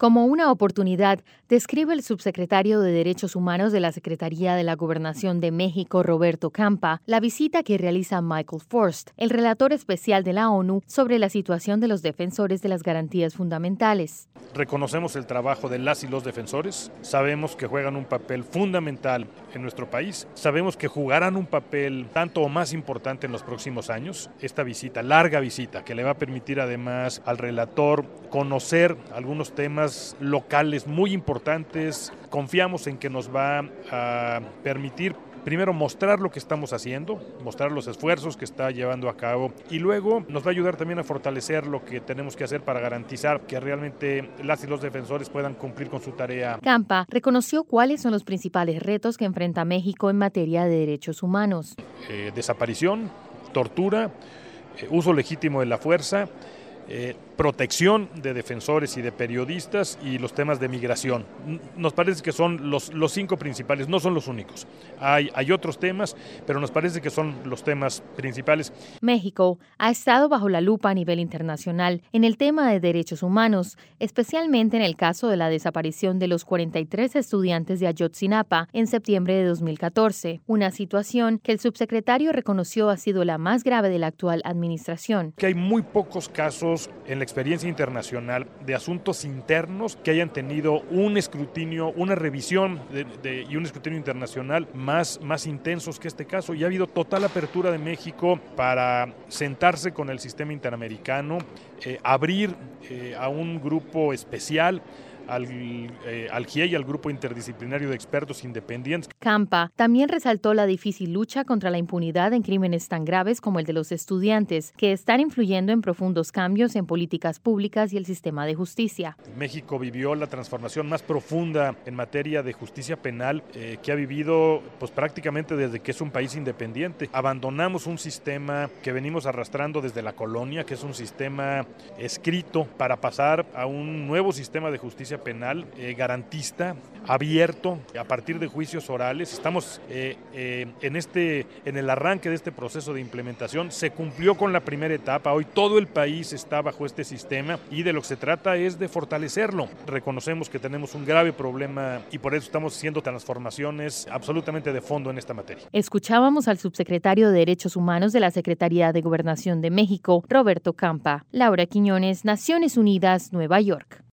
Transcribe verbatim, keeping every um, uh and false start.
Como una oportunidad, describe el subsecretario de Derechos Humanos de la Secretaría de la Gobernación de México, Roberto Campa, la visita que realiza Michael Forst, el relator especial de la ONU sobre la situación de los defensores de las garantías fundamentales. Reconocemos el trabajo de las y los defensores, sabemos que juegan un papel fundamental en nuestro país, sabemos que jugarán un papel tanto o más importante en los próximos años. Esta visita, larga visita, que le va a permitir además al relator conocer algunos temas locales muy importantes, confiamos en que nos va a permitir primero mostrar lo que estamos haciendo, mostrar los esfuerzos que está llevando a cabo y luego nos va a ayudar también a fortalecer lo que tenemos que hacer para garantizar que realmente las y los defensores puedan cumplir con su tarea. Campa reconoció cuáles son los principales retos que enfrenta México en materia de derechos humanos. Eh, desaparición, tortura, eh, uso legítimo de la fuerza, Eh, protección de defensores y de periodistas y los temas de migración. Nos parece que son los, los cinco principales, no son los únicos. Hay, hay otros temas, pero nos parece que son los temas principales. México ha estado bajo la lupa a nivel internacional en el tema de derechos humanos, especialmente en el caso de la desaparición de los cuarenta y tres estudiantes de Ayotzinapa en septiembre de dos mil catorce, una situación que el subsecretario reconoció ha sido la más grave de la actual administración. Que hay muy pocos casos en la experiencia internacional de asuntos internos que hayan tenido un escrutinio, una revisión de, de, y un escrutinio internacional más, más intensos que este caso. Y ha habido total apertura de México para sentarse con el sistema interamericano, eh, abrir eh, a un grupo especial, al, eh, al G I E y al Grupo Interdisciplinario de Expertos Independientes. Campa también resaltó la difícil lucha contra la impunidad en crímenes tan graves como el de los estudiantes, que están influyendo en profundos cambios en políticas públicas y el sistema de justicia. México vivió la transformación más profunda en materia de justicia penal eh, que ha vivido pues, prácticamente desde que es un país independiente. Abandonamos un sistema que venimos arrastrando desde la colonia, que es un sistema escrito para pasar a un nuevo sistema de justicia penal eh, garantista, abierto, a partir de juicios orales. Estamos eh, eh, en, este, en el arranque de este proceso de implementación. Se cumplió con la primera etapa. Hoy todo el país está bajo este sistema y de lo que se trata es de fortalecerlo. Reconocemos que tenemos un grave problema y por eso estamos haciendo transformaciones absolutamente de fondo en esta materia. Escuchábamos al subsecretario de Derechos Humanos de la Secretaría de Gobernación de México, Roberto Campa. Laura Quiñones, Naciones Unidas, Nueva York.